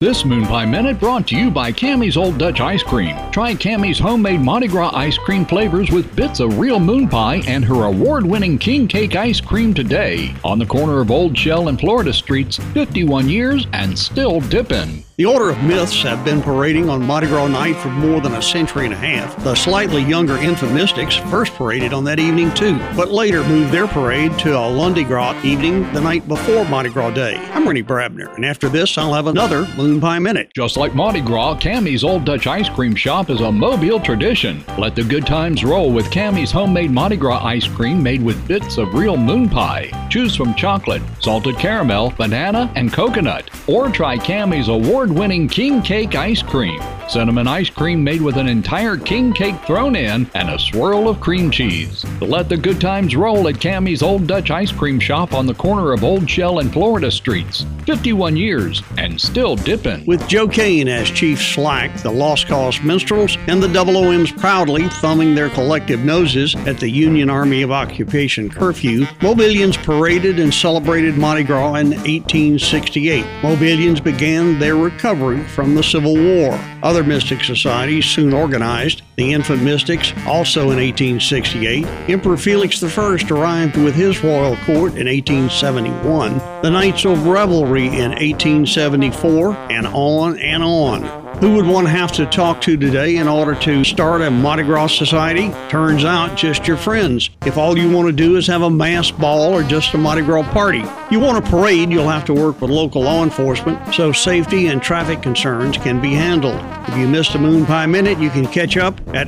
This Moon Pie Minute brought to you by Cammie's Old Dutch Ice Cream. Try Cammie's homemade Mardi Gras ice cream flavors with bits of real moon pie and her award-winning king cake ice cream today. On the corner of Old Shell and Florida Streets, 51 years and still dippin'. The Order of Myths have been parading on Mardi Gras night for more than a century and a half. The slightly younger Infomystics first paraded on that evening too, but later moved their parade to a Lundi Gras evening the night before Mardi Gras Day. I'm Rennie Brabner, and after this I'll have another Moon Pie Minute. Just like Mardi Gras, Cammie's Old Dutch Ice Cream Shop is a Mobile tradition. Let the good times roll with Cammie's homemade Mardi Gras ice cream made with bits of real moon pie. Choose from chocolate, salted caramel, banana, and coconut. Or try Cammie's award-winning king cake ice cream. Cinnamon ice cream made with an entire king cake thrown in and a swirl of cream cheese. Let the good times roll at Cammie's Old Dutch Ice Cream Shop on the corner of Old Shell and Florida Streets. 51 years and still dippin'. With Joe Kane as Chief Slack, the Lost Cause Minstrels, and the Double OMs proudly thumbing their collective noses at the Union Army of Occupation curfew, Mobilians paraded and celebrated Mardi Gras in 1868. Mobilians began their recovery from the Civil War. Other mystic societies soon organized. The Infomystics, also in 1868. Emperor Felix I arrived with his royal court in 1871. The Knights of Revelry in 1874, and on and on. Who would one have to talk to today in order to start a Mardi Gras society? Turns out, just your friends. If all you want to do is have a mass ball or just a Mardi Gras party. You want a parade, you'll have to work with local law enforcement, so safety and traffic concerns can be handled. If you missed a Moon Pie Minute, you can catch up at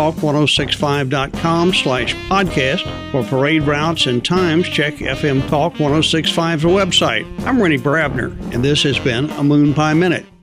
fmtalk1065.com/podcast. For parade routes and times, check FM Talk 1065's website. I'm Rennie Brabner, and this has been a Moon Pie Minute.